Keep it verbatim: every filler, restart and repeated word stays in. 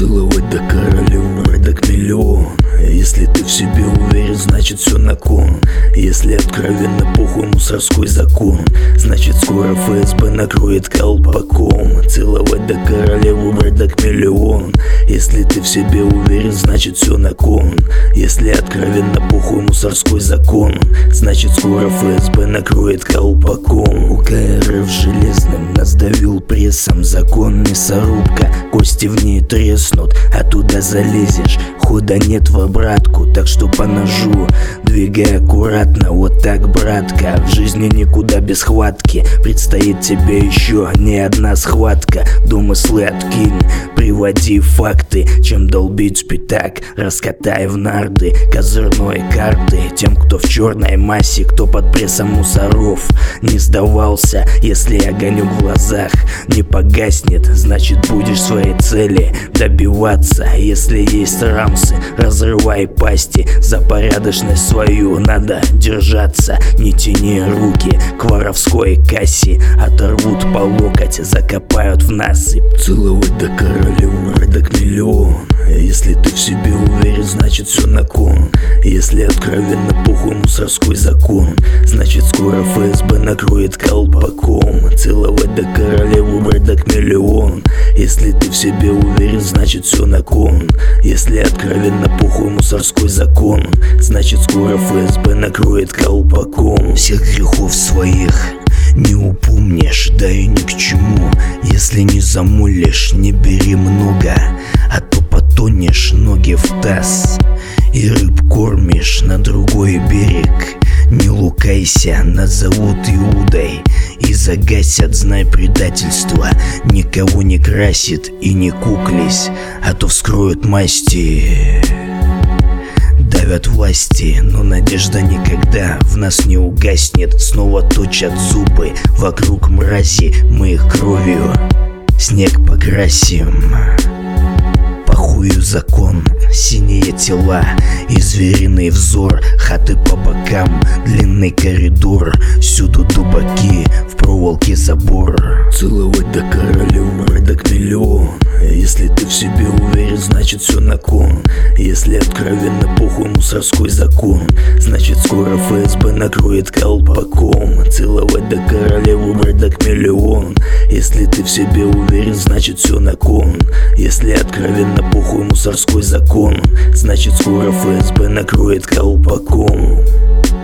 Целовать до королеву, рядок миллион. Если ты в себе уверен, значит все на кон. Если откровенно похуй мусорской закон, значит скоро ФСБ накроет колпаком. Целовать до королеву, рядок миллион. Если ты в себе уверен, значит все на кон. Если откровенно похуй мусорской закон, значит скоро ФСБ накроет колпаком. УК РФ железным нас давил прессом. Закон мясорубка, кости в ней треснут, а туда залезешь, хода нет в обратку. Так что по ножу двигай аккуратно, вот так, братка. В жизни никуда без хватки, предстоит тебе еще не одна схватка. Домыслы откинь, приводи факты. Чем долбить спитак, раскатай в нарды козырной карты. Тем, кто в черной массе, кто под прессом мусоров не сдавался. Если огонек в глазах не погаснет, значит будешь своей цели добиваться. Если есть рамсы, разрывай пасти. За порядочность свою надо держаться. Не тяни руки к воровской кассе, оторвут по локоть, закопают в насыпь. Целовать до королеву, рядок миллион. Если ты в себе уверен, значит все на кон. Если откровенно похуй мусорской закон, значит скоро ФСБ накроет колпаком. Целовать до королеву, рядок миллион. Если ты в себе уверен, значит все на кон. Если откровенно похуй мусорской закон, значит скоро ФСБ накроет колпаком. Всех грехов своих не упомнишь, да и ни к чему. Если не замолишь, не бери много, а то потонешь ноги в таз и рыб кормишь на другой берег. Не лукайся, назовут Иудой и загасят, знай, предательство никого не красит. И не куклись, а то вскроют масти. Давят власти, но надежда никогда в нас не угаснет. Снова точат зубы вокруг мрази, мы их кровью снег покрасим. Похую закон, синие тела и звериный взор. Хаты по бокам, длинный коридор, всюду дубаки, в проволоке забор. Целовать до королеву, рядок миллион. Если ты в себе уверен, значит все на кон. Если откровенно похуй мусорской закон, значит скоро ФСБ накроет колпаком. Целовать до королеву, рядок миллион. Если ты в себе уверен, значит все на кон. Если откровенно похуй мусорской закон, значит скоро ФСБ накроет колпаком.